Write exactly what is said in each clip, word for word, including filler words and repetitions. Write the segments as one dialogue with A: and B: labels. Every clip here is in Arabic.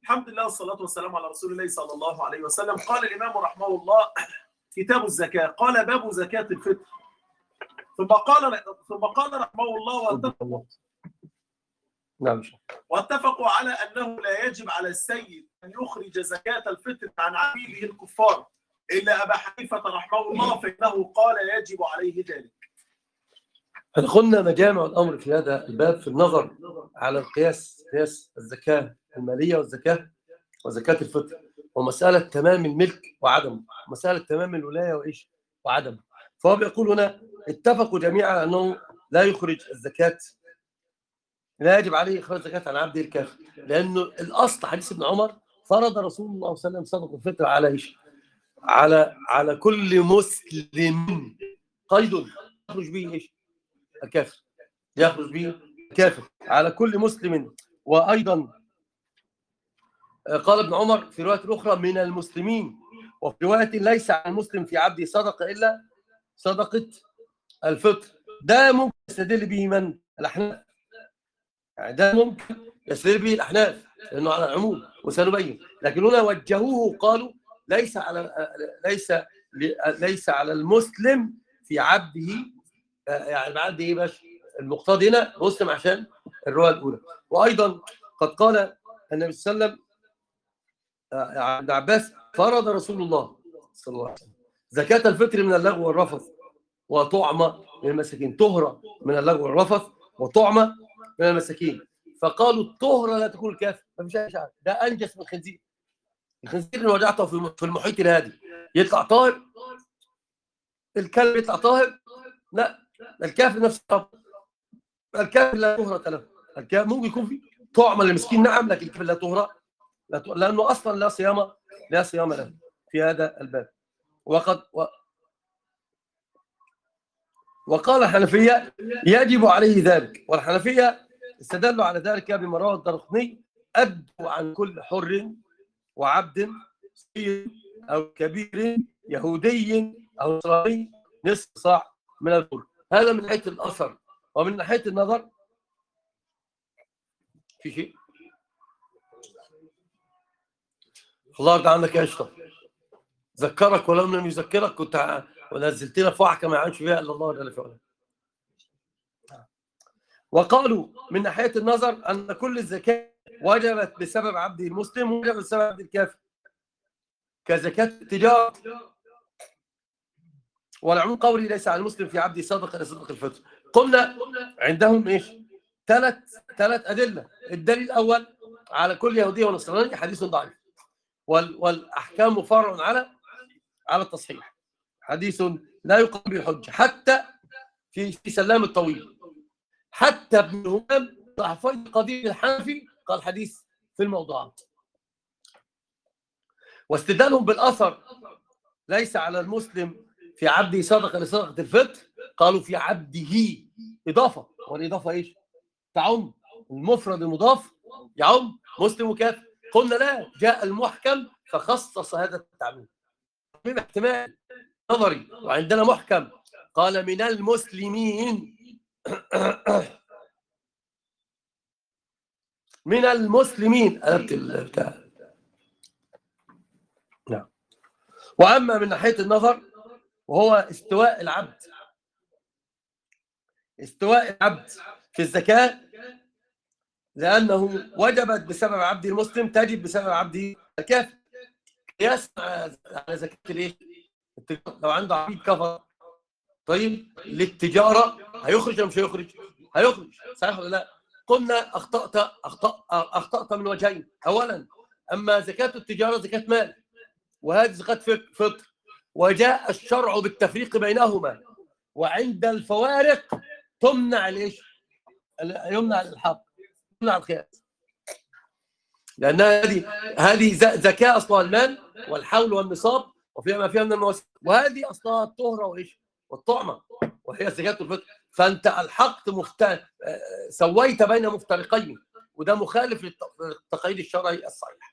A: الحمد لله والصلاة والسلام على رسول الله صلى الله عليه وسلم. قال الإمام رحمه الله كتاب الزكاة، قال باب زكاة الفطر، ثم قال ثم قال رحمه الله واتفقوا
B: نعم
A: واتفقوا على أنه لا يجب على السيد أن يخرج زكاة الفطر عن عبيده الكفار إلا أبا حنيفة رحمه الله، فإنه قال يجب عليه ذلك.
B: قلنا مجامع الأمر في هذا الباب في النظر على القياس، قياس الزكاة المالية والزكاة وزكاة الفطر، ومسألة تمام الملك وعدمه، مسألة تمام الولاية وإيش وعدمه. فهو بيقول هنا اتفقوا جميعا أنه لا يخرج الزكاة، لا يجب عليه إخراج الزكاة عن عبده الكافر، لأنه الأصل حديث ابن عمر فرض رسول الله صلى الله عليه وسلم صدقة الفطر على إيش؟ على على كل مسلم، قيد يخرج به إيش؟ الكافر، يخرج به الكافر على كل مسلم. وأيضا قال ابن عمر في رواية أخرى من المسلمين، وفي رواية ليس على المسلم في عبده صدقة إلا صدقة الفطر. ده ممكن يستدل به من؟ الأحناف، يعني ده ممكن يستدل به الأحناف لأنه على العموم وسنبين، لكن هنا وجهوه قالوا ليس على ليس ليس على المسلم في عبده، يعني بعد ايه باش المقتضي هنا مسلم عشان الروايه الاولى. وايضا قد قال النبي صلى الله عليه وسلم عن ابن عباس فرض رسول الله صلى الله عليه وسلم زكاة الفطر من اللغو والرفث وطعمة من المساكين، طهرة من اللغو والرفث وطعمة من المساكين. فقالوا الطهرة لا تكون الكافر، ما فيش اي شيء، ده انجس من الخنزير. الخنزير اللي وجعته في المحيط الهادي يطلع طاهر، الكلب يطلع طاهر؟ لا، الكافر نفس الطبع. الكافر لا طهرة له، الكافر ممكن يكون في طعمة للمسكين نعم، لكن الكافر لا طهرة، لأنه أصلا لا صيام لا صيام له في هذا الباب. وقد و... وقال الحنفية يجب عليه ذلك، والحنفية استدلوا على ذلك بما رواه الدارقطني أدوا عن كل حر وعبد صغير أو كبير يهودي أو نصراني نصف صاع من البر. هذا من ناحية الأثر، ومن ناحية النظر في شيء الله يرضى عنك يا اشرف، ذكرك ولو لم يذكرك كنت ونزلت لك وعكه ما يعانش فيها الا الله جل وعلا. وقالوا من ناحيه النظر ان كل الزكاه وجبت بسبب عبده المسلم وجبت بسبب عبد الكافر كزكاه التجاره، والعموم قولي ليس على المسلم في عبده صدقه لصدقه الفطر. قلنا عندهم ايش؟ ثلاث ثلاث ادله. الدليل الاول على كل يهودي ونصراني حديث ضعيف، والاحكام فرع على على التصحيح، حديث لا يقام به الحجه حتى في في سلام الطويل. حتى ابن همام ضعفي القديم الحنفي قال حديث في الموضوعات. واستدلالهم بالاثر ليس على المسلم في عبده صدقه لصدقه الفطر، قالوا في عبده اضافه، والاضافه ايش؟ تعم المفرد المضاف يعم مسلم وكافر. قلنا لا، جاء المحكم فخصص هذا التعميم من احتمال نظري، وعندنا محكم قال من المسلمين من المسلمين قلبت البتاع. نعم. واما من ناحيه النظر وهو استواء العبد، استواء العبد في الزكاه، لانه وجبت بسبب عبد المسلم تجب بسبب عبد الكافر. قياس على زكاه الايه؟ لو عنده عبيد كفر طيب للتجاره هيخرج ولا مش هيخرج؟ هيخرج، صحيح ولا لا؟ قلنا اخطات اخطات اخطات من وجهين. اولا اما زكاه التجاره زكاه مال، وهذه زكاه فطر، وجاء الشرع بالتفريق بينهما، وعند الفوارق تمنع الايش؟ يمنع الالحاق، يمنع القياس، لان هذه هذه زكاه اصلها المال والحول والنصاب وفيها ما فيها من المواسم، وهذه اصلها الطهره وايش؟ والطعمه، وهي زكاه الفطر. فانت الحقت مفت... سويت بين مفترقين، وده مخالف للتقييد الشرعي الصحيح.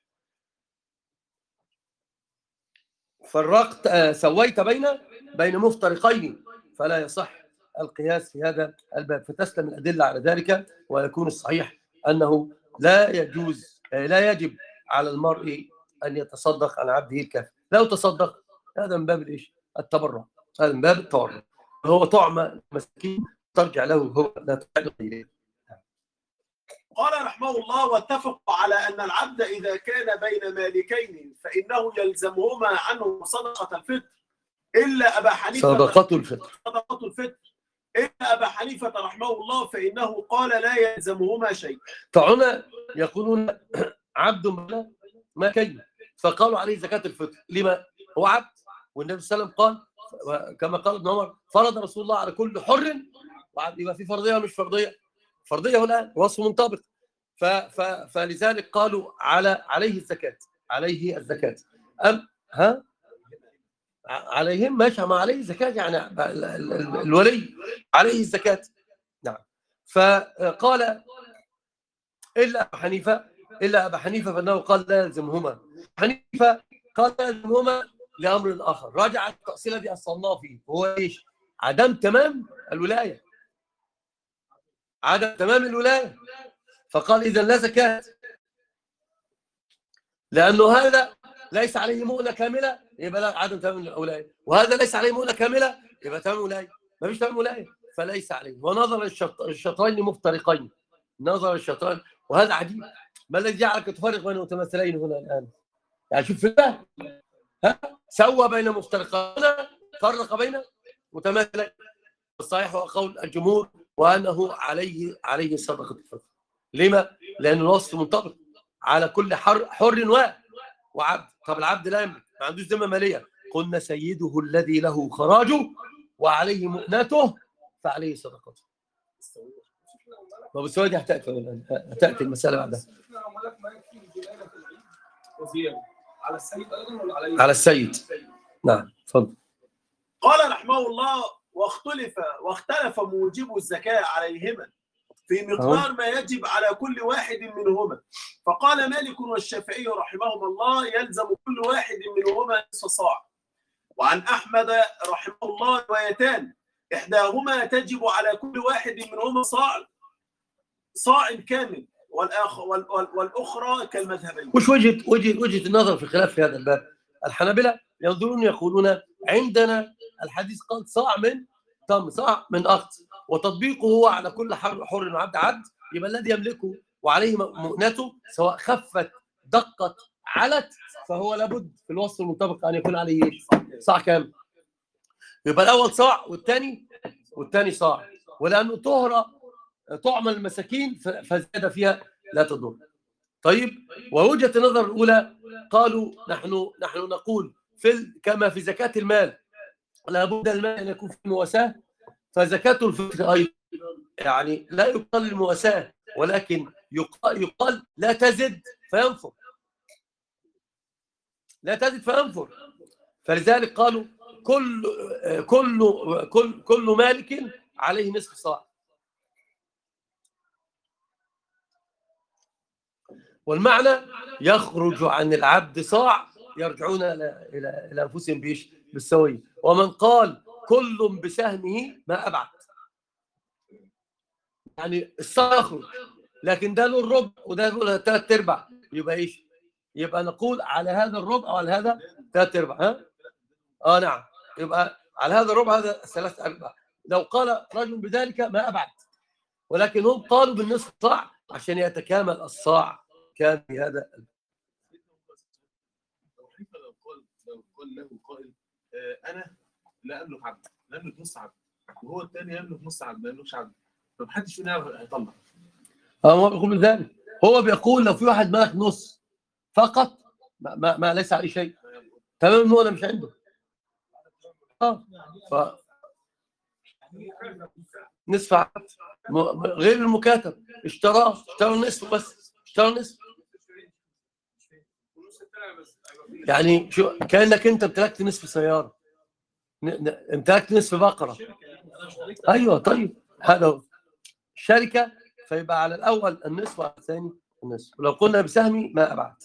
B: فرقت سويت بين بين مفترقين، فلا يصح القياس في هذا الباب. فتسلم الادله على ذلك، ويكون الصحيح انه لا يجوز لا يجب على المرء ان يتصدق عن عبده الكافر. لو تصدق هذا من باب الايش؟ التبرع، هذا من باب التبرع، هو طعم مسكين ترجع له هو لا ترجع اليه.
A: قال رحمه الله: واتفقوا على أن العبد إذا كان بين مالكين فإنه يلزمهما عنه صدقة الفطر إلا أبا حنيفة
B: صدقة الفطر
A: صدقة الفطر إلا أبا حنيفة رحمه الله فإنه قال لا يلزمهما شيء.
B: فهنا يقولون عبد ما كي، فقالوا عليه زكاة الفطر. لما؟ هو عبد، والنبي صلى الله عليه وسلم قال كما قال ابن عمر: فرض رسول الله على كل حر وعبد. يبقى في فرضية مش فرضية؟ فرضية هنا وصف منطبق. ف ف فلذلك قالوا على عليه الزكاة، عليه الزكاة. أم ها عليهم ماشي، ما عليه زكاة يعني الولي عليه الزكاة. نعم. فقال إلا أبا حنيفة إلا أبا حنيفة فإنه قال لا يلزمهما. حنيفة قال لا يلزمهما لأمر آخر، راجع التأصيل الذي أصلناه فيه، هو إيش؟ عدم تمام الولاية، عدم تمام الولاية. فقال إذا لا زكاة، لأنه هذا ليس عليه مؤنة كاملة، يبقى لا عدم تمام الولاية، وهذا ليس عليه مؤنة كاملة، يبقى تمام الولاية. ما فيش تمام ولاية فليس عليه. ونظر الشطرين مفترقين، نظر الشطرين، وهذا عجيب. ما الذي جعلك تفرق بين متماثلين هنا الآن؟ يعني شوف في الله، ها سوى بين مفترقين، فرق بين متماثلين. الصحيح هو قول الجمهور وأنه عليه عليه صدقة الفطر. لما؟ لأن الوصف منطبق على كل حر حر وعبد. طب العبد لا يملك، ما عندوش ذمة مالية، قلنا سيده الذي له خراجه وعليه مؤنته فعليه صدقته. طب السؤال دي هتأتي هتأتي المسألة بعدها.
A: على السيد أيضا ولا على
B: على السيد؟ نعم تفضل.
A: قال رحمه الله: واختلف واختلف موجب الزكاة عليهما في مقدار ما يجب على كل واحد منهما. فقال مالك والشافعي رحمهما الله: يلزم كل واحد منهما نصف صاع. وعن أحمد رحمه الله روايتان: إحداهما تجب على كل واحد منهما صاع صاع كامل، والآخر والأخرى كالمذهبين.
B: وش وجهة وجهة وجهة النظر في الخلاف في هذا الباب؟ الحنابلة ينظرون يقولون عندنا الحديث قال صاع من تمر، صاع من أخت، وتطبيقه هو على كل حر حر وعبد عبد، يبقى الذي يملكه وعليه مؤنته سواء خفت دقت علت فهو لابد في الوصف المنطبق أن يكون عليه صاع كامل. يبقى الأول صاع والثاني والثاني صاع، ولأنه طهرة طعم المساكين فزاد فيها لا تضر. طيب، ووجهة النظر الأولى قالوا نحن نحن نقول في كما في زكاة المال لابد المال أن يكون في مواساة، فزكاة الفطر أيضا يعني لا يقال المواساة، ولكن يقال, يقال لا تزد فينفر، لا تزد فينفر. فلذلك قالوا كل كل كل كل مالك عليه نصف صاع. والمعنى يخرج عن العبد صاع يرجعون الى الى الى انفسهم بايش؟ بالسويه. ومن قال كل بسهمه ما ابعد، يعني الصاع يخرج، لكن ده له الربع وده له ثلاث ارباع، يبقى ايش؟ يبقى نقول على هذا الربع وعلى هذا ثلاث ارباع. ها اه نعم، يبقى على هذا الربع هذا ثلاث ارباع. لو قال رجل بذلك ما ابعد، ولكن هم قالوا بالنصف صاع عشان يتكامل الصاع. كان في هذا
A: لو قال لو قال له قائل انا لا املك عبد، لا املك نص عبد، وهو الثاني يملك نص عبد ما يملكش عبد، فمحدش فينا هيطلع.
B: اه هو بيقول ذلك، هو بيقول لو في واحد مالك نص فقط ما, ما, ما ليس عليه شيء تمام، هو مش عنده. اه ف نصف عبد غير المكاتب اشتراه اشترى نصف بس، اشترى نصف. يعني شو كأنك انت امتلكت نصف سيارة، امتلكت نصف بقرة. ايوه طيب هذا هو الشركة، فيبقى على الاول النصف وعلى الثاني النصف، ولو قلنا بسهمي ما ابعد.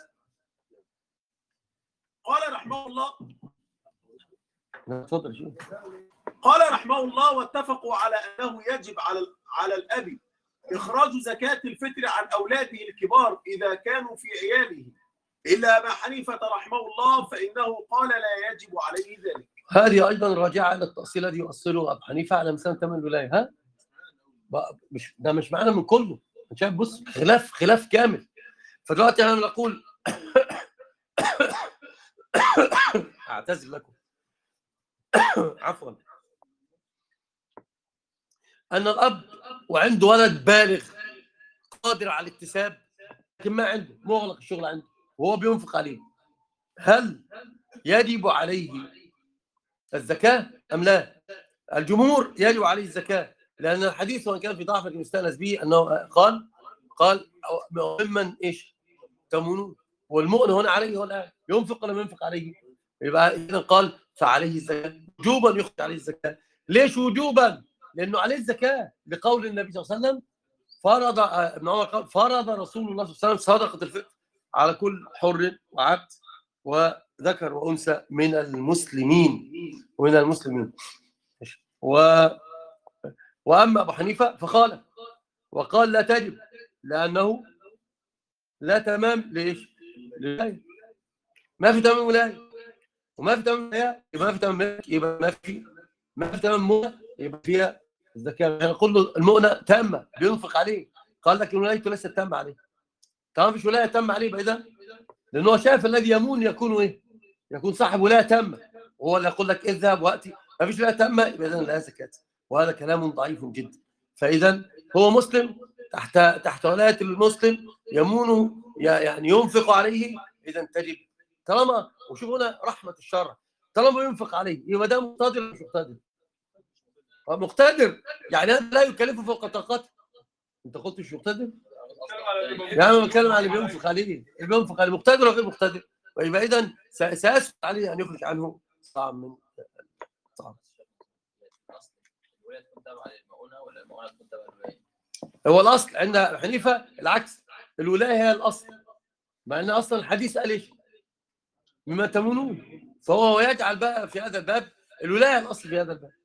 A: قال رحمه الله
B: اتفضل شو
A: قال رحمه الله: واتفقوا على انه يجب على على الاب اخراج زكاة الفطر عن اولاده الكبار اذا كانوا في عياله إلا أبا حنيفة رحمه الله فإنه قال لا يجب عليه ذلك.
B: هذه أيضا راجعة إلى التأصيل الذي يؤصله أبو حنيفة على مسألة تمام الولاية. ها مش ده مش معنى من كله. شايف بص خلاف خلاف كامل. فدلوقتي أنا نقول أعتذر لكم عفوا أن الأب وعنده ولد بالغ قادر على الاكتساب لكن ما عنده مغلق الشغل عنده وهو بينفق عليه، هل يجب عليه الزكاة أم لا؟ الجمهور يجب عليه الزكاة، لأن الحديث وإن كان في ضعف المستأنس به أنه قال قال ممن إيش تمنون، والمؤن هنا عليه ولا ينفق ولا ينفق عليه، يبقى إذا قال فعليه الزكاة وجوبا يخرج عليه الزكاة. ليش وجوبا؟ لأنه عليه الزكاة لقول النبي صلى الله عليه وسلم فرض ابن عمر قال فرض رسول الله صلى الله عليه وسلم صدقة الفطر على كل حر وعبد وذكر وأنثى من المسلمين ومن المسلمين. و وأما أبو حنيفة فقال وقال لا تجب لأنه لا تمام ليش؟ لله. ما في تمام ولاية وما في تمام ولاية يبقى ما في تمام ملك يبقى ما في ما في تمام مؤنة يبقى فيها الزكاة. يعني كل المؤنة تامة بينفق عليه، قال لك ولايته ليست تامة عليه. طبعا مفيش ولاية تامة عليه يبقى إذا لأنه شايف الذي يمون يكون إيه؟ يكون صاحب ولاية تامة وهو اللي يقول لك اذهب وأتي. ما فيش ولاية تامة يبقى إذا لا زكاة، وهذا كلام ضعيف جدا. فإذا هو مسلم تحت تحت ولاية المسلم يمون يعني ينفق عليه إذا تجب طالما. وشوف هنا رحمة الشرع طالما ينفق عليه يبقى ده مقتدر مش مقتدر؟ مقتدر يعني هذا لا يكلفه فوق طاقته. أنت قلت مش مقتدر؟ يعني أنا بتكلم عن اللي بينفق عليه، اللي بينفق عليه مقتدر وغير مقتدر، ويبقى إذا سيسهل عليه أن يخرج عنه طعم من طعم. هو الأصل عند حنيفة العكس، الولاية هي الأصل، مع أن أصلا الحديث قال إيش؟ مما تمنون، فهو يجعل بقى في هذا الباب الولاية الأصل في هذا الباب.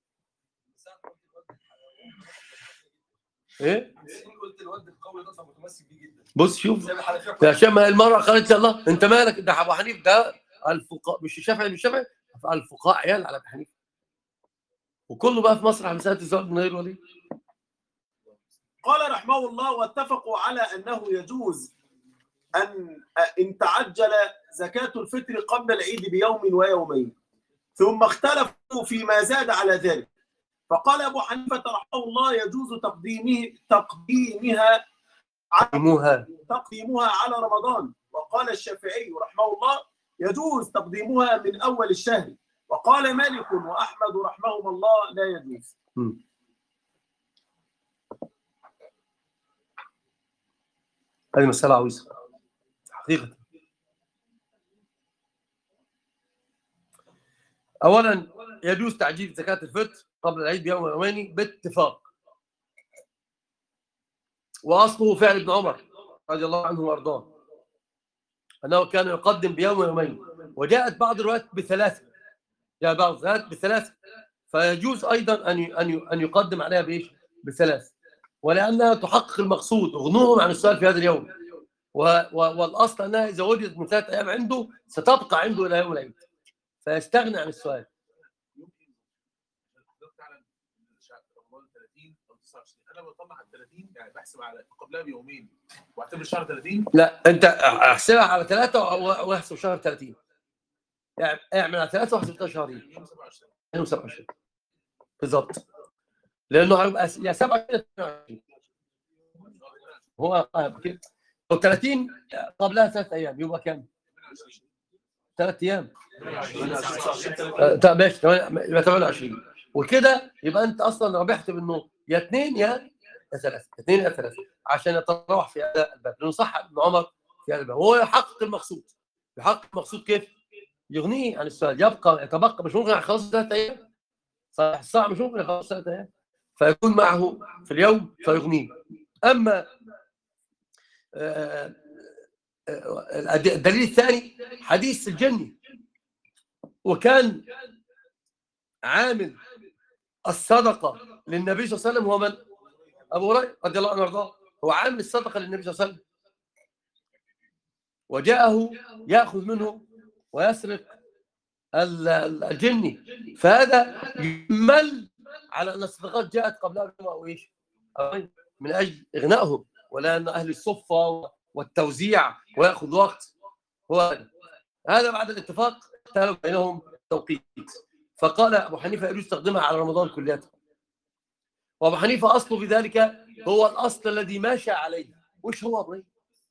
B: ايه قلت الواد القوي ده متمسك بيه جدا. بص شوف عشان ما المرأة قالت لي الله انت مالك ده ابو حنيفه ده الفقهاء مش الشافعي مش الشافعي الفقهاء عيال على ابو حنيفه وكله بقى في مسرح مساله الزواج من غير ولي.
A: قال رحمه الله واتفقوا على انه يجوز ان ان تعجل زكاة الفطر قبل العيد بيوم ويومين ثم اختلفوا فيما زاد على ذلك، فقال أبو حنيفة رحمه الله يجوز تقديمه تقديمها على تقديمها على رمضان، وقال الشافعي رحمه الله يجوز تقديمها من أول الشهر، وقال مالك وأحمد رحمهما الله لا يجوز.
B: هذه مسألة عويصة حقيقة. أولا يجوز تعجيل زكاة الفطر قبل العيد بيوم ويومين باتفاق، واصله فعل ابن عمر رضي الله عنه وارضاه انه كان يقدم بيوم ويومين، وجاءت بعض الروايات بثلاثه، جاء بعض الروايات بثلاثه، فيجوز ايضا ان ان يقدم عليها بايش؟ بثلاث، ولانها تحقق المقصود غنوهم عن السؤال في هذا اليوم، والاصل انها اذا وجدت من ثلاث ايام عنده ستبقى عنده الى يوم العيد فيستغني عن السؤال.
C: انا بطلع على ثلاثين يعني بحسب على قبلها بيومين واعتبر شهر ثلاثين.
B: لا انت احسبها على ثلاثه واحسب شهر ثلاثين، يعني اعمل على ثلاثه واحسب شهرين يوم سبعة وعشرين بالضبط، لانه هيبقى يا سبعة وعشرين هو كده لو ثلاثين قبلها ثلاث ايام يبقى كام؟ ثلاث ايام طب ماشي يبقى ثمانية وعشرين، وكده يبقى انت اصلا ربحت منه يا اثنين يا ثلاثه، اثنين يا ثلاثه عشان يتراوح في هذا الباب، لانه صح ابن عمر في هذا الباب وهو يحقق المقصود. يحقق المقصود كيف؟ يغنيه عن السؤال، يبقى يتبقى مش ممكن يخلص ثلاث ايام، صح مش ممكن يخلص ثلاث ايام فيكون معه في اليوم فيغنيه. اما الدليل الثاني حديث الجني، وكان عامل الصدقه للنبي صلى الله عليه وسلم هو من؟ ابو هريره رضي الله عنه وارضاه، هو عامل الصدقه للنبي صلى الله عليه وسلم، وجاءه يأخذ منه ويسرق الجني، فهذا يمل على أن الصدقات جاءت قبلها أو إيش من أجل إغنائهم، ولا أن أهل الصفة والتوزيع ويأخذ وقت. هو هذا بعد الاتفاق اختلف بينهم توقيت، فقال أبو حنيفة يجوز تقديمها على رمضان كلياتها. وأبو حنيفة أصله في ذلك هو الأصل الذي ماشى عليه. وش هو أبو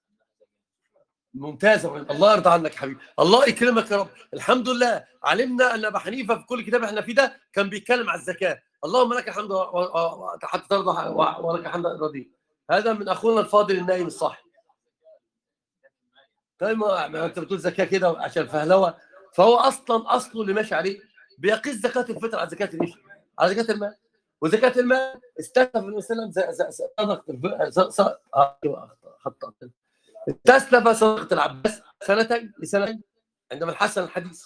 B: ممتاز، الله يرضى عنك حبيبي، الله يكرمك يا رب. الحمد لله علمنا ان ابو حنيفه في كل كتاب احنا فيه ده كان بيتكلم عن الزكاه. اللهم لك الحمد حتى ترضى ولك الحمد رضي. هذا من اخونا الفاضل النايم الصاحي. طيب ما انت بتقول زكاه كده عشان فهلوه، فهو اصلا اصله اللي ماشي عليه بيقيس زكاه الفطر على زكاه الايش؟ على زكاه المال. وزكاه المال استثنى النبي صلى الله عليه وسلم خط تسلف صدقة العباس سنتين لسنتين عندما الحسن الحديث.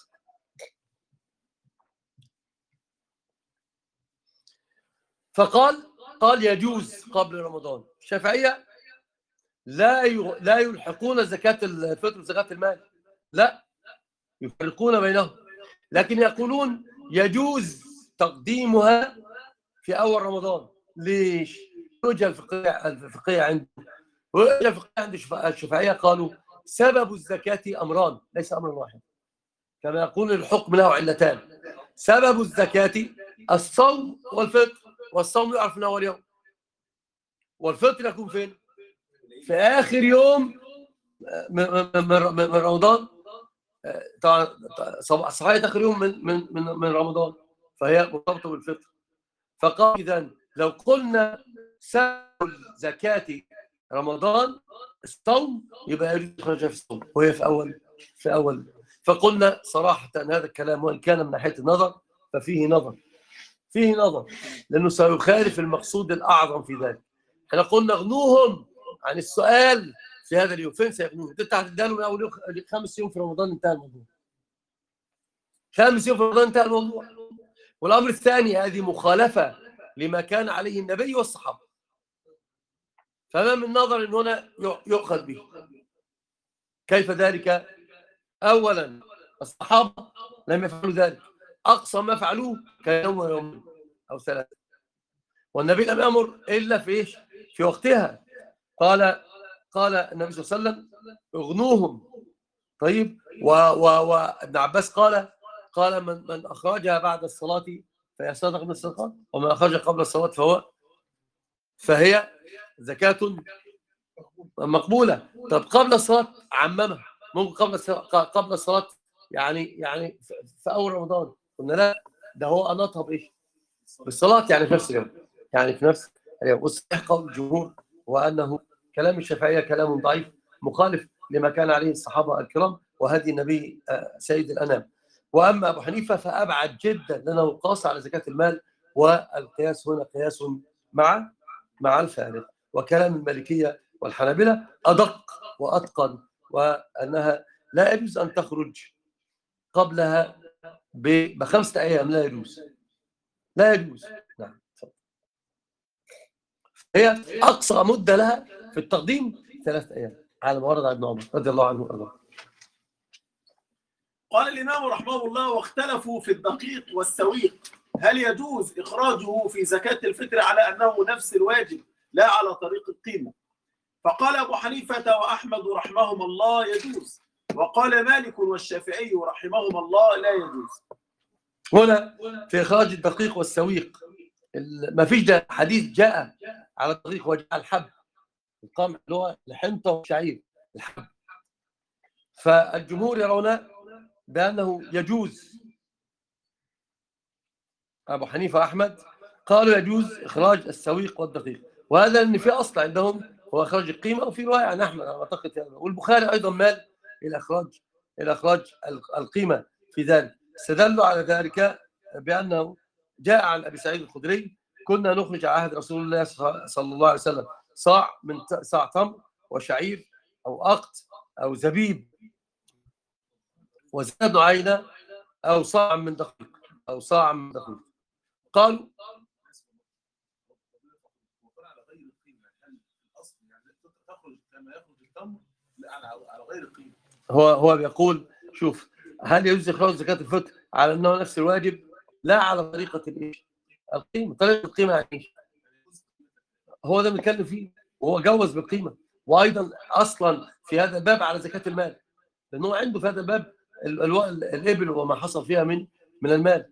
B: فقال قال يجوز قبل رمضان. الشافعية لا لا يلحقون زكاة الفطر وزكاة المال، لا يفرقون بينهم، لكن يقولون يجوز تقديمها في أول رمضان. ليش؟ الوجهة الفقهية الفقهية عند الوجهة الفقهية عند الشافعية قالوا سبب الزكاة أمران ليس أمر واحد، كما يقول الحكم له علتان. سبب الزكاة الصوم والفطر، والصوم يعرف من أول يوم، والفطر يكون فين؟ في آخر يوم من رمضان، طبعا صحيح آخر يوم من من من من رمضان، فهي مرتبطة بالفطر. فقال إذا لو قلنا سبب زكاة رمضان الصوم يبقى يجوز خرج في الصوم وهي في أول في أول فقلنا صراحة أن هذا الكلام وإن كان من ناحية النظر ففيه نظر فيه نظر لأنه سيخالف المقصود الأعظم في ذلك. احنا قلنا اغنوهم عن السؤال في هذا اليوم. فين سيغنوهم؟ انت هتداله من أول يوم خمس يوم في رمضان انتهى الموضوع. خمس يوم في رمضان انتهى الموضوع. والأمر الثاني هذه مخالفة لما كان عليه النبي والصحابة، فما من نظر ان هنا يؤخذ به. كيف ذلك؟ اولا الصحابه لم يفعلوا ذلك، اقصى ما فعلوه كان يوم ويومين او ثلاثه، والنبي لم يامر الا في ايش؟ في وقتها. قال قال النبي صلى الله عليه وسلم اغنوهم. طيب وابن عباس قال قال من من اخرجها بعد الصلاه فهي صدقه من الصدقات، ومن اخرجها قبل الصلاه فهو فهي زكاه مقبولة. طب قبل الصلاة عممها، ممكن قبل الصلاة قبل الصلاة يعني يعني في أول رمضان قلنا لا، ده هو أناطها بإيش؟ بالصلاة، يعني في نفس اليوم، يعني في نفس اليوم. والصحيح قول الجمهور وأنه كلام الشافعية كلام ضعيف مخالف لما كان عليه الصحابة الكرام وهدي النبي سيد الأنام. وأما أبو حنيفة فأبعد جدا لأنه قاس على زكاة المال، والقياس هنا قياس مع مع الفارق. وكلام المالكية والحنابلة أدق وأتقن، وأنها لا يجوز أن تخرج قبلها بخمسة أيام، لا يجوز لا يجوز. نعم. هي أقصى مدة لها في التقديم ثلاثة أيام على ما ورد عن ابن عمر رضي الله عنه وأرضاه.
A: قال الإمام رحمه الله واختلفوا في الدقيق والسويق هل يجوز إخراجه في زكاة الفطر على أنه نفس الواجب لا على طريق القيمة. فقال أبو حنيفة وأحمد رحمهم الله يجوز، وقال مالك والشافعي رحمهم الله لا يجوز.
B: هنا في إخراج الدقيق والسويق ما فيش ده حديث جاء على الدقيق وجاء الحب القمح اللي هو الحنطة والشعير الحب. فالجمهور يرون بأنه يجوز. أبو حنيفة وأحمد قالوا يجوز إخراج السويق والدقيق، وهذا أن في أصل عندهم هو إخراج القيمة، وفي رواية عن أحمد أعتقد يعني. والبخاري أيضا مال إلى إخراج إلى إخراج القيمة في ذلك. استدلوا على ذلك بأنه جاء عن أبي سعيد الخدري كنا نخرج على عهد رسول الله صلى الله عليه وسلم صاع من صاع تمر وشعير أو أقط أو زبيب وزاد عينة أو صاع من دقيق أو صاع من دقيق. قالوا
C: على غير القيمه، هل الاصل يعني تخرج كما يخرج التمر؟ لا على غير القيمه.
B: هو هو بيقول شوف، هل يجوز اخراج زكاه الفطر على انه نفس الواجب؟ لا، على طريقه الايه؟ القيمه. طريقه القيمه يعني ايه؟ هو ده بنتكلم فيه، وهو جوز بالقيمه. وايضا اصلا في هذا الباب على زكاه المال، لانه عنده في هذا الباب ال- ال- الابل وما حصل فيها من من المال.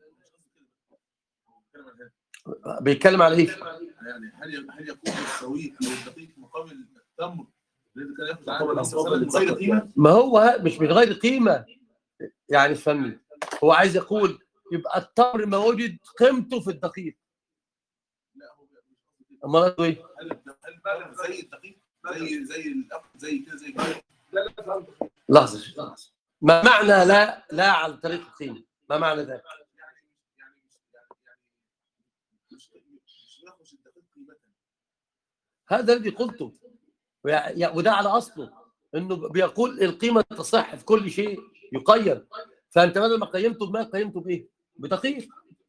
B: بيتكلم على ايه؟
C: يعني هل هل يكون السويق او الدقيق مقابل التمر الذي كان ياخذ عنه النبي صلى الله عليه وسلم بغير قيمه؟
B: ما هو مش من غير قيمه، يعني فهمني، هو عايز يقول يبقى التمر ما وجد قيمته في الدقيق.
C: لا هو مش قصدي كده.
B: امال ايه؟
C: هل هل بقى زي الدقيق زي زي الأب زي كده زي كده؟ لا لا
B: لحظه لحظه، ما معنى لا لا على طريق القيمه؟ ما معنى ذلك؟
C: يعني يعني مش يعني يعني مش مش بياخذ الدقيق قيمه.
B: هذا الذي قلته، ويع- وده على اصله، انه بيقول القيمه تصح في كل شيء يقيم. فانت بدل ما قيمته بما قيمته بايه؟ بدقيق.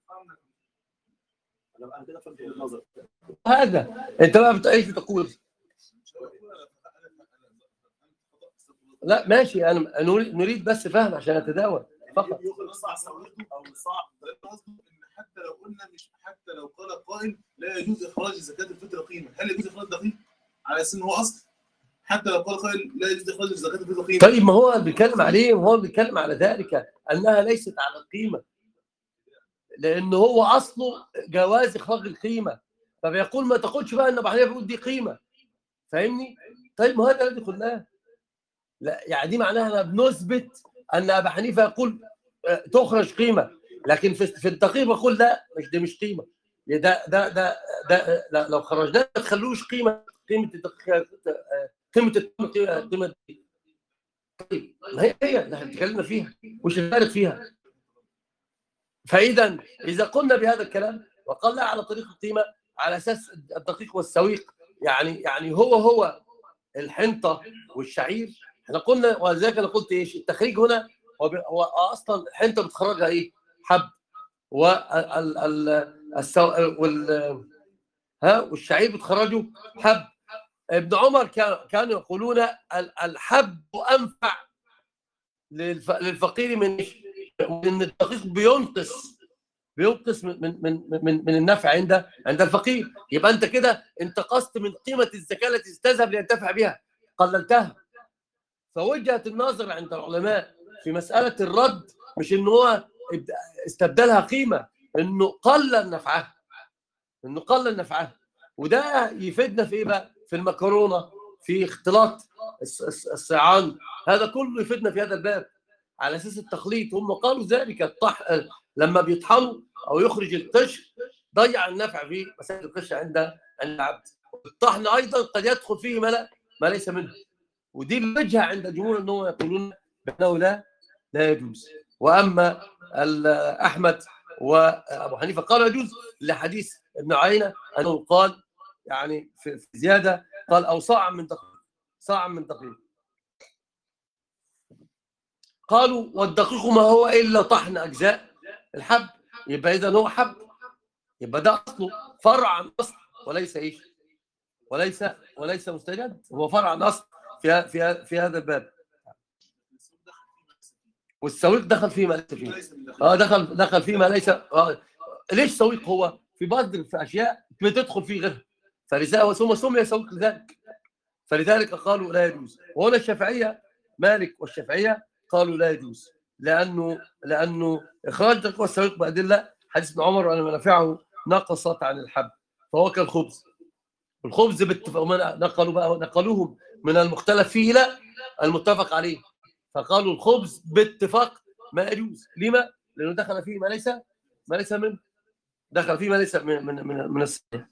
A: انا كده فهمت النظر.
B: هذا انت بقى بت- ايش بتقول؟ لا ماشي، انا نريد نريد بس فهم عشان نتداول فقط.
A: يخرج صاع سويته او صاع.
C: قصده ان حتى لو قلنا مش حتى لو قال قائل لا يجوز اخراج زكاه الفطر قيمه، هل يجوز اخراج دقيق على اساس ان هو اصل؟ حتى لو قال قائل لا يجوز اخراج زكاه الفطر قيمه.
B: طيب ما هو بيتكلم عليه، وهو بيتكلم على ذلك انها ليست على القيمه، لانه هو اصله جواز اخراج القيمه، فبيقول ما تقولش بقى ان ابو حنيفه بيقول دي قيمه. فاهمني؟ طيب ما هذا الذي قلناه. لا يعني دي معناها احنا بنثبت ان ابو حنيفه يقول آه، تخرج قيمه، لكن في في الدقيق بقول لا، مش دي مش قيمه. ده ده ده, ده لا، لو خرجناه ما تخلوش قيمه. قيمه الدقيق، آه، قيمه القيمه قيمه طيب ما هي هي اللي احنا اتكلمنا فيها، وش الفارق فيها؟ فاذا اذا قلنا بهذا الكلام وقال لا على طريق القيمه على اساس الدقيق والسويق، يعني يعني هو هو الحنطه والشعير. احنا قلنا، ولذلك انا قلت ايش التخريج هنا؟ هو, بي... هو اصلا الحنطه بتخرجها ايه؟ حب. وال ال السو... وال ها والشعير بتخرجه حب. ابن عمر كان كانوا يقولون الحب انفع للف... للفقير من من الدقيق، بينقص بينقص من من من من النفع عند عند الفقير. يبقى انت كده انتقصت من قيمه الزكاه التي تذهب لينتفع بها، قللتها. فوجهه النظر عند العلماء في مساله الرد مش ان هو استبدلها قيمه، انه قلل نفعها، انه قلل نفعها. وده يفيدنا في ايه بقى؟ في المكرونه، في اختلاط الصيعان، هذا كله يفيدنا في هذا الباب على اساس التخليط. هم قالوا ذلك الطح لما بيطحنوا او يخرج القشر ضيع النفع في مسائل القشر عند عند العبد. الطحن ايضا قد يدخل فيه ما لا ما ليس منه، ودي الوجهه عند الجمهور انهم يقولون بانه لا لا يجوز. واما احمد وابو حنيفه قالوا يجوز لحديث ابن عيينه انه قال يعني في زياده، قال او صاع من دقيق، صاع من دقيق. قالوا والدقيق ما هو الا طحن اجزاء الحب، يبقى اذا هو حب، يبقى ده اصله فرع عن اصل وليس ايش؟ وليس وليس مستجد، هو فرع عن اصل في في في هذا الباب. والسويق دخل فيه ما ليس فيه. اه دخل دخل فيه ما ليس. آه. ليش سويق؟ هو في بعض في اشياء بتدخل فيه غيرها، فلذلك ثم سمي سويق لذلك، فلذلك قالوا لا يجوز. وهنا الشافعيه، مالك والشافعيه قالوا لا يجوز، لانه لانه اخراج دقيق والسويق بادله حديث ابن عمر وان منافعه نقصت عن الحب فهو كالخبز. الخبز بالتفاق نقلوا بقى نقلوهم من المختلف فيه الى المتفق عليه، فقالوا الخبز باتفاق ما يجوز. لما؟ لانه دخل فيه ما ليس ما ليس منه، دخل فيه ما ليس من من من, من الصحيح.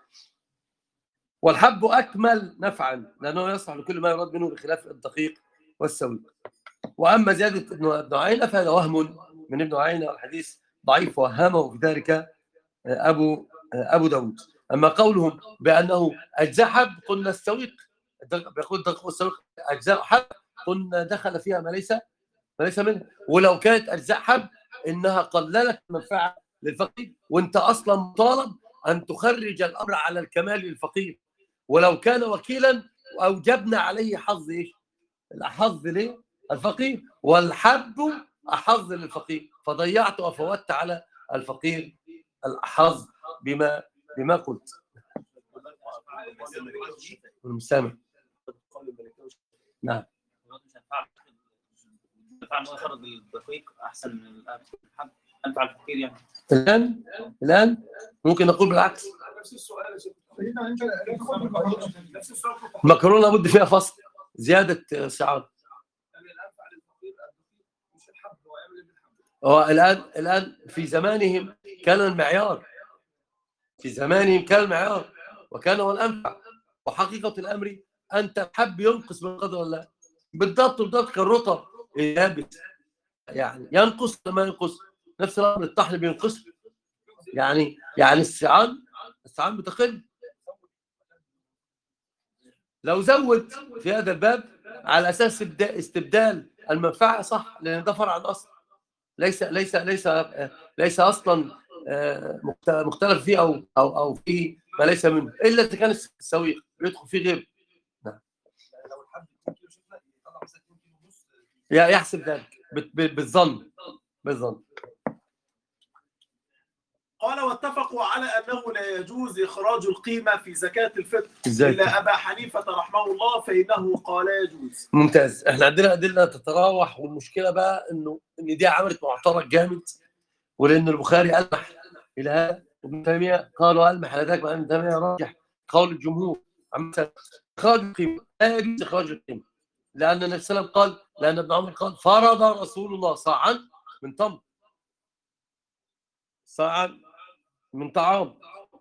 B: والحب اكمل نفعا لانه يصلح لكل ما يراد منه بخلاف الدقيق والسويق. واما زياده ابن عيينه فهذا وهم من ابن عيينه، والحديث ضعيف وهمه في ذلك ابو ابو داود. اما قولهم بانه اجزاء حب، قلنا السويق بيقول الدقيق والسويق اجزاء حب، قلنا دخل فيها ما ليس ما ليس منها. ولو كانت اجزاء حب انها قللت المنفعه للفقير، وانت اصلا مطالب ان تخرج الامر على الكمال للفقير. ولو كان وكيلا اوجبنا عليه حظ ايش؟ الحظ ليه؟ الفقير، والحب أحظ للفقير، فضيعت وفوتت على الفقير الأحظ بما بما قلت. المسامح. نعم.
D: ينفع ان هو يفرض الدقيق احسن من الحب، انفع الفقير يعني.
B: الآن الآن ممكن نقول بالعكس.
C: نفس السؤال يا شيخ. نفس السؤال.
B: المكرونة لابد فيها فصل زيادة سعر. هو الآن الآن في زمانهم كان المعيار في زمانهم كان المعيار وكان هو الأنفع، وحقيقة الأمر أنت الحب ينقص من قدر الله بالضبط بالضبط كالرطب يابس، يعني ينقص لما ينقص. نفس الأمر الطحن بينقص، يعني يعني السعان السعان بتقل. لو زود في هذا الباب على أساس استبدال المنفعة صح، لأن ده فرع عن أصل، ليس ليس ليس ليس اصلا مختلف فيه او او او فيه ما ليس منه، الا اذا كان السويق يدخل فيه غير. نعم. يحسب ذلك بالظن بالظن.
A: قال واتفقوا على انه لا يجوز اخراج القيمه في زكاه الفطر
B: إزاي؟
A: الا ابا حنيفه رحمه الله فانه قال يجوز.
B: ممتاز. احنا عندنا ادله تتراوح، والمشكله بقى انه ان دي عملت معترض جامد، ولان البخاري ألمح الى هذا، وابن تيميه قالوا ألمح الى ذلك، وابن تيميه راجح قول الجمهور عن اخراج القيمه. لا يجوز اخراج القيمه، لان النبي صلى الله عليه وسلم قال، لان ابن عمر قال فرض رسول الله صاعا من تمر، صاعا من طعام،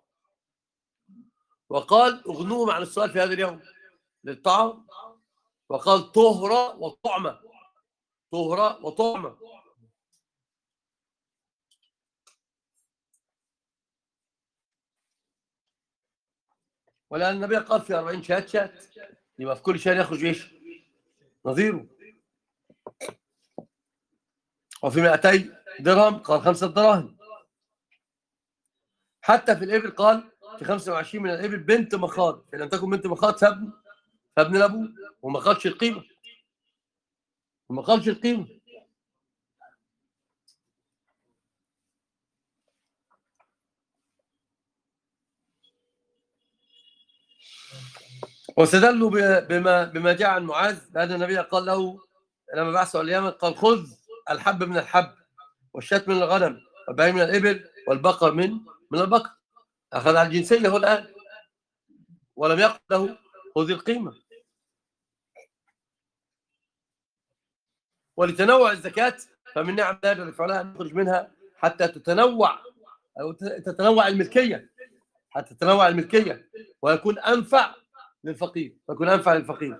B: وقال اغنوهم عن السؤال في هذا اليوم للطعام، وقال طهرة وطعمة، طهرة وطعمة. ولأن النبي قال في أربعين شات شات، يبقى في كل شهر يخرج ايش؟ نظيره. وفي مئتي درهم قال خمسة دراهم. حتى في الإبل قال في خمسة وعشرين من الإبل بنت مخاض، فإن لم تكن بنت مخاض فابن فابن لابوه، وما قالش القيمة وما قالش القيمة. واستدلوا بما بما جاء عن معاذ بأن النبي قال له لما بعثه اليمن، قال خذ الحب من الحب، والشاة من الغنم، والبعير من الإبل، والبقر من من البقر. أخذ على الجنسية هو الآن، ولم يقل له خذ القيمة. ولتنوع الزكاة فمن نعم الله جل وعلا أن نخرج منها حتى تتنوع أو تتنوع الملكية، حتى تتنوع الملكية ويكون أنفع للفقير، ويكون أنفع للفقير.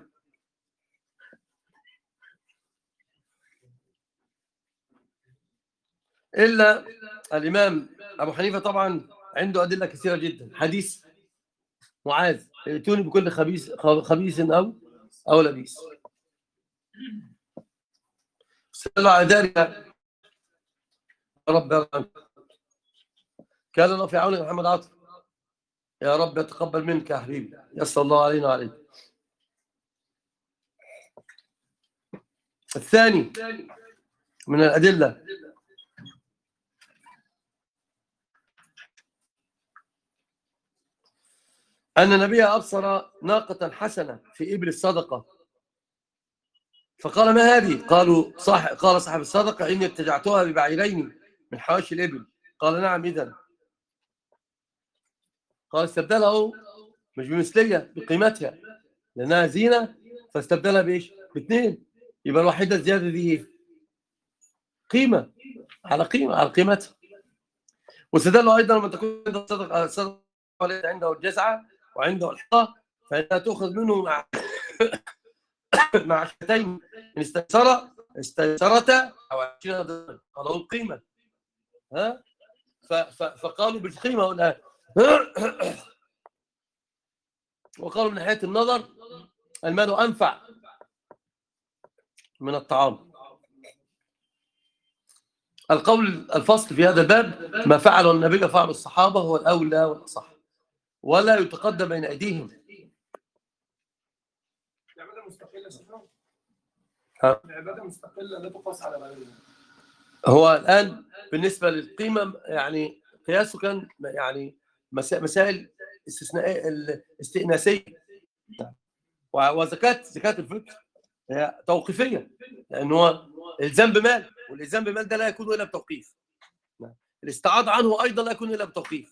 B: إلا الإمام أبو حنيفة طبعا عنده أدلة كثيرة جدا. حديث معاذ ائتوني بكل خبيث خبيث أو أو لبيس. صلى على ذلك يا رب كان الله في عون محمد عاطف، يا رب يتقبل منك يا حبيبي، يسر الله علينا وعليك. الثاني من الأدلة أن النبي أبصر ناقة حسنة في إبل الصدقة، فقال ما هذه؟ قالوا صح قال صاحب الصدقة إني ابتجعتها ببعيرين من حواشي الإبل. قال نعم إذن. قال استبدلها مش بمثلية بقيمتها لأنها زينة، فاستبدلها بإيش؟ باثنين، يبقى الوحيدة الزيادة دي قيمة على قيمة على قيمتها. واستدلوا أيضا لما تكون الصدقة الصدقة عنده الجزعة وعنده الحقة فإنها تأخذ منه مع مع شتين إن استيسر استيسرتا أو عشرين درهم قالوا القيمة. ها فقالوا بالقيمة الآن. وقالوا من ناحية النظر المال أنفع من الطعام. القول الفصل في هذا الباب ما فعله النبي فعل الصحابة هو الأولى والأصح، ولا يتقدم بين أيديهم.
A: العباده مستقله لا تقاس على غيرها.
B: هو الآن بالنسبة للقيمة يعني قياسه كان يعني مسا- مسائل استثنائية استئناسية، وزكاة زكاة الفطر هي توقيفية، لأن هو الزام بمال، والالزام بمال ده لا يكون إلا بتوقيف. الاستعاضة عنه أيضا لا يكون إلا بتوقيف.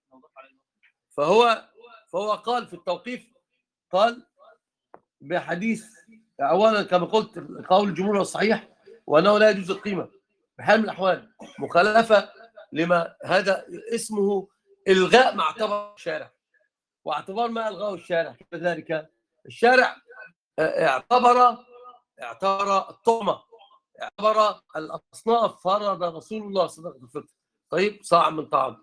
B: فهو فهو قال في التوقيف، قال بحديث أولا كما قلت قول الجمهور الصحيح وأنه لا يجوز القيمة بحال من الأحوال، مخالفة لما هذا اسمه إلغاء ما اعتبر الشارع، واعتبار ما ألغاه الشارع كذلك الشارع اعتبر اعتبر الطعمة، اعتبر الأصناف، فرض رسول الله صدقة الفطر طيب صاع من طعام،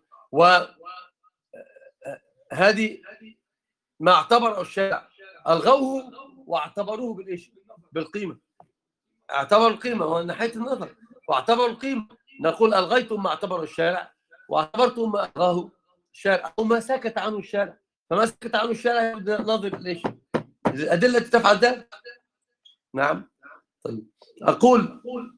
B: وهذه ما اعتبره الشارع ألغوه واعتبروه بالإيش؟ بالقيمة. اعتبروا القيمة هو ناحية النظر، واعتبروا القيمة نقول ألغيتم ما اعتبره الشارع واعتبرتم ما ألغاه الشارع أو ما سكت عنه الشارع، فما سكت عنه الشارع نظر ليش؟ الأدلة تفعل ذلك. نعم. طيب أقول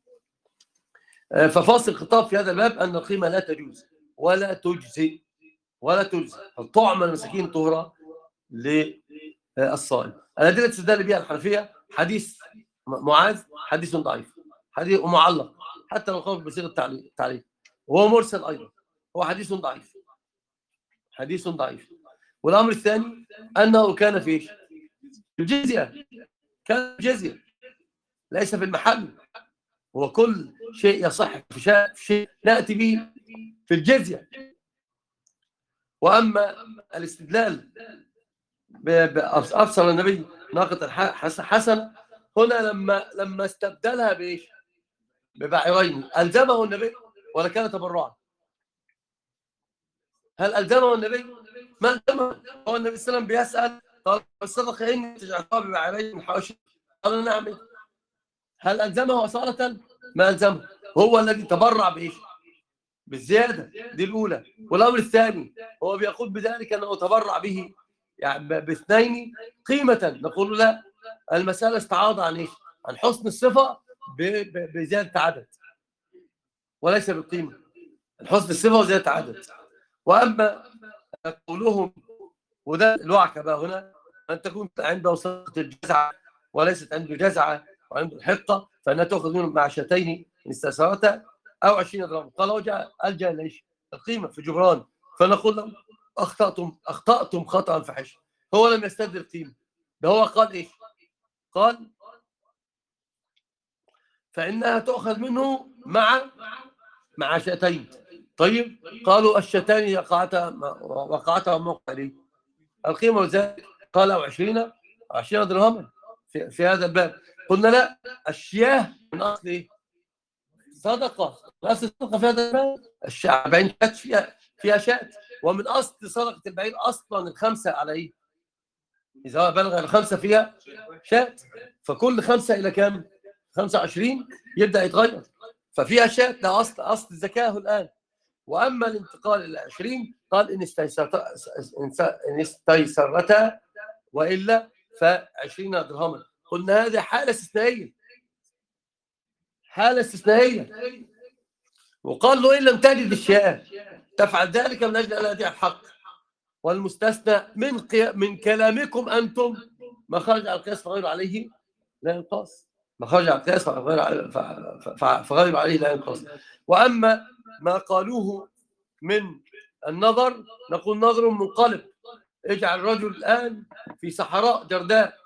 B: ففاصل الخطاب في هذا الباب أن القيمة لا تجوز ولا تجزي ولا تجزي، الطعم المساكين طهرة للصائم. الأدلة تستدل بها الحنفية حديث معاذ حديث ضعيف، حديث معلق حتى لو قام بصيغة التعليق، وهو مرسل أيضا، هو حديث ضعيف حديث ضعيف. والأمر الثاني أنه كان في إيش؟ الجزية، كان الجزية ليس في المحل، وكل شيء يصح في شيء نأتي به في الجزية. وأما الاستدلال بأبصر النبي ناقة حسنة هنا لما لما استبدلها بإيش؟ ببعيرين، ألزمه النبي ولا كان تبرعا؟ هل ألزمه النبي؟ ما ألزمه. هو النبي صلى الله عليه وسلم بيسأل قال الصدقة إن تجعلها ببعيرين من حواشي، قال نعم. هل ألزمه أصالة؟ ما ألزمه، هو الذي تبرع بإيش؟ بالزيادة دي الأولى. والأمر الثاني هو بيقول بذلك أنه تبرع به يعني باثنين قيمة، نقول لا، المسألة استعاض عن إيش؟ عن حسن الصفة بزيادة عدد وليس بالقيمة، الحسن الصفة وزيادة عدد. وأما قولهم وده الوعكة بقى هنا أن تكون عنده صدقة الجزعة وليست عنده جزعة وعنده الحقة، فإنها تأخذ منهم معشتين إن استأثرتا أو عشرين درهم. قال وجاء ألجأ ليش؟ القيمة في جبران، فنقول لهم أخطأتم أخطأتم خطأ فحش. هو لم يستدل القيمة، ده هو قال إيش؟ قال فإنها تأخذ منه مع مع شاتين. طيب قالوا الشتان وقعتها موقع لي القيمة وذلك قال أو عشرين عشرين درهما في, في هذا الباب. قلنا لا، الشياه من أصل إيه؟ صدقة، من أصل الصدقة في هذا الباب الأربعين شات فيها فيها شات، ومن أصل صدقة البعير أصلا الخمسة على إيه؟ إذا بلغ الخمسة فيها شات، فكل خمسة إلى كام؟ خمسة وعشرين يبدأ يتغير، ففيها شات، ده أصل أصل الزكاة الآن. وأما الانتقال إلى عشرين قال إن استيسرتا وإلا فعشرين درهما. قلنا هذه حالة استثنائية، حالة استثنائية. وقال له إن لم تجد الشياه تفعل ذلك من أجل أن يأتي الحق، والمستثنى من قي... من كلامكم أنتم ما خرج على القياس فغير عليه لا ينقاس، ما خرج على القياس فغير فغير عليه لا ينقاس. وأما ما قالوه من النظر نقول نظر منقلب. اجعل الرجل الآن في صحراء جرداء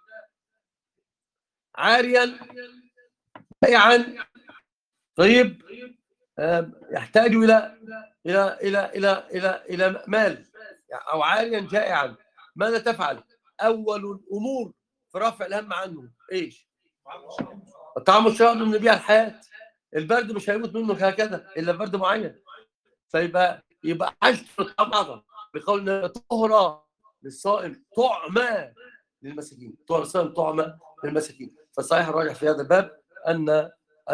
B: عاريا بائعا طيب يحتاج إلى إلى إلى إلى إلى إلى مال، أو عاريا جائعا، ماذا تفعل؟ أول الأمور في رفع الهم عنه إيش؟ الطعام والشراب من بيع الحياة. البرد مش هيموت منه هكذا إلا برد معين، فيبقى يبقى حاجة الطعام أعظم، بقولنا طهرة للصائم طعمة للمساكين، طهر الصائم طعمة للمساكين. فالصحيح الراجح في هذا الباب أن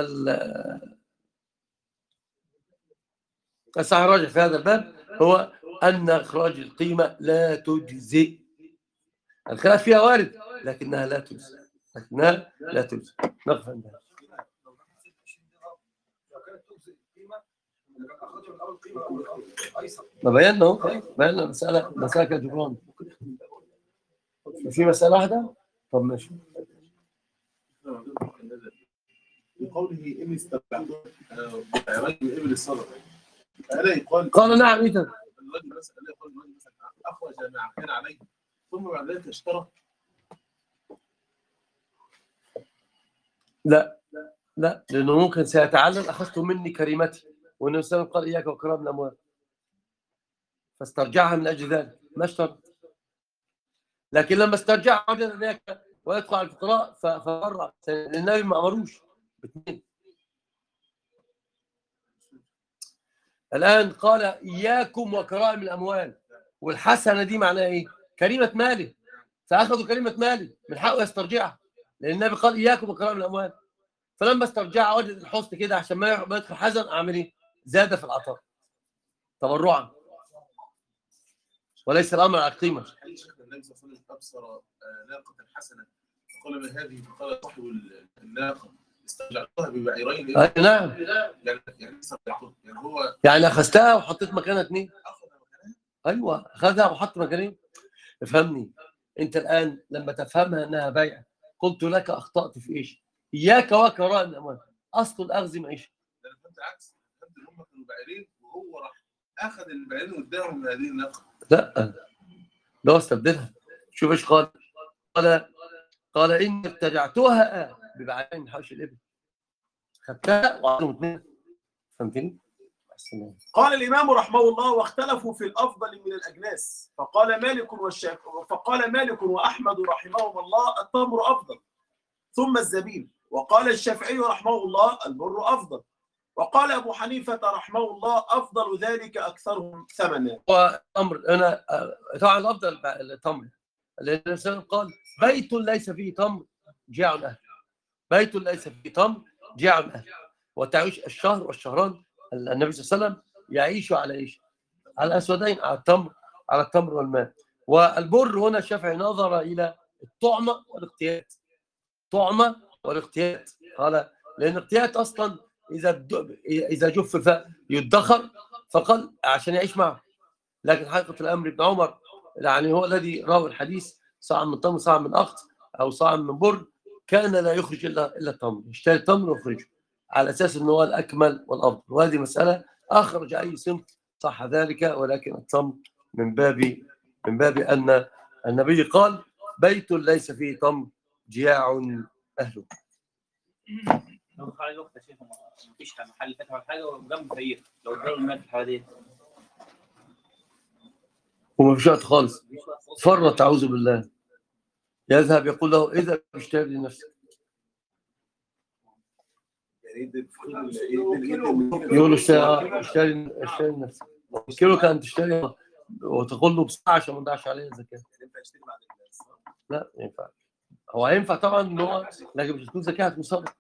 B: الصحيح الراجح في هذا الباب هو أن إخراج القيمة لا تجزئ. الخلاف فيها وارد لكنها لا تجزئ، لكنها لا تجزئ. نقف عندها. ما بينا اهو، بينا مسألة مسألة كجبران. في مسألة واحدة؟ طب ماشي.
C: بقوله إني استبعته رجل إبل الصدقة. ألا يقال
B: قال نعم إذا
C: الرجل مثلا ألا يقال الرجل مثلا أخرج ما كان عليه ثم بعد ذلك اشترى.
B: لا لا، لأنه ممكن سيتعلل أخذت مني كريمتي، والنبي صلى الله عليه وسلم قال إياك وكرام الأموال، فاسترجعها من أجل ذلك، ما اشترط. لكن لما استرجعها وجد ذلك ويدفع الفقراء فبرع، النبي ما أمروش باثنين. الآن قال إياكم وكرائم الأموال، والحسنة دي معناها إيه؟ كريمة ماله، فأخذوا كريمة ماله من حقه يسترجعها، لأن النبي قال إياكم وكرائم الأموال. فلما استرجعها وجد الحسن كده عشان ما يدخل حزن، أعمل إيه؟ زاد في العطاء تبرعا، وليس الأمر على القيمة.
C: هل شيخ النبي صلى الله عليه وسلم أبصر ناقة حسنة فقال ما هذه؟ فقال صاحب الناقة استرجعتها ببعيرين.
B: أي نعم،
C: يعني يعني يعني هو
B: يعني أخذتها وحطيت مكانها اثنين.
C: أخذ مكانها.
B: أيوه، أخذها وحط مكانين. افهمني أنت الآن لما تفهمها أنها بيع، قلت لك أخطأت في إيش؟ إياك وكرائم الأموال، أصل الأخذ معيشة.
C: أنا فهمت عكس، فهمت إن هم كانوا بعيرين وهو راح أخذ البعيرين واداهم من هذه الناقة.
B: لا، ده استبدلها. شوف ايش قال؟ قال قال إن ابتدعتها ببعيرين من حوش الإبل، خدتها وعطيهم اثنين. فهمتني؟
A: قال الإمام رحمه الله: واختلفوا في الأفضل من الأجناس، فقال مالك والشافعي فقال مالك وأحمد رحمهم الله التمر أفضل ثم الزبيب، وقال الشافعي رحمه الله البر أفضل، وقال أبو حنيفة رحمه الله أفضل ذلك أكثرهم ثمنا.
B: والتمر أنا طبعا الأفضل التمر، لأن الإنسان قال بيت ليس فيه تمر جاع أهل، بيت ليس فيه تمر جاع أهل، وتعيش الشهر والشهران. النبي صلى الله عليه وسلم يعيش على ايش؟ على الاسودين، على التمر، على التمر والماء. والبر هنا الشافعي نظر الى الطعمه والاقتيات، طعمه والاقتيات. قال لان الاقتيات اصلا اذا اذا جفف يدخر، فقال عشان يعيش معه. لكن حقيقه الامر ابن عمر يعني هو الذي راوى الحديث: صاع من تمر صاع من اقط او صاع من بر، كان لا يخرج الا الا التمر، يشتري التمر ويخرجه على اساس انه هو الاكمل والافضل. وهذه مساله اخرج اي صنف صح ذلك، ولكن التمر من باب من باب ان النبي قال بيت ليس فيه تمر جياع اهله.
D: لو دخل عليه وقت يا شيخ مفيش محل فتح ولا حاجه وجنب فقير، لو اداله المال في الحاله دي
B: وما فيش وقت خالص، فرط اعوذ بالله، يذهب يقول له اذا اشتري لنفسك، يقول له اشتري اشتري اشتري لنفسك، كيلو كان تشتري وتقول له بساعه عشان ما تضيعش عليه الزكاه. لا ما ينفعش. هو هينفع طبعا ان هو، لكن مش هتكون زكاه، هتكون صدقه.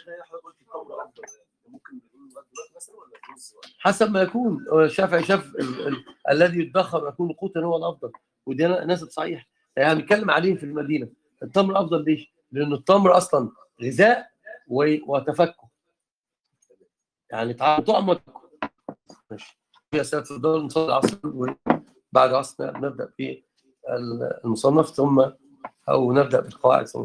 B: حسب ما يكون. الشافعي شاف ال ال الذي يدخر ويكون قوتا هو الافضل، ودي نسب صحيح. يعني هنتكلم عليهم في المدينه. التمر افضل ليش؟ لان التمر اصلا غذاء وتفكك، يعني طعم وتفكك. ماشي. يا ساتر، الدور نصلي العصر، وبعد العصر نبدا في المصنف، ثم او نبدا بالقواعد.